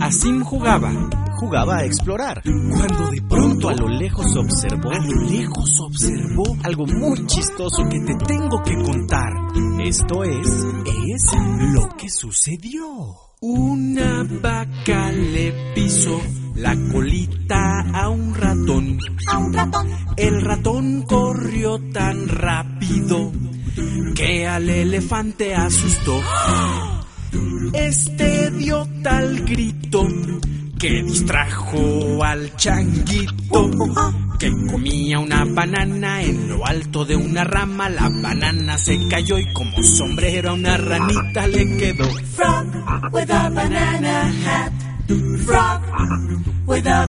Asim jugaba a explorar, cuando de pronto a lo lejos observó algo muy chistoso que te tengo que contar. Esto es lo que sucedió. Una vaca le pisó la colita a un ratón. El ratón corrió tan rápido que al elefante asustó. Este dio tal grito que distrajo al changuito, que comía una banana en lo alto de una rama. La banana se cayó y como sombrero a una ranita le quedó. Frog with a banana hat. Frog with a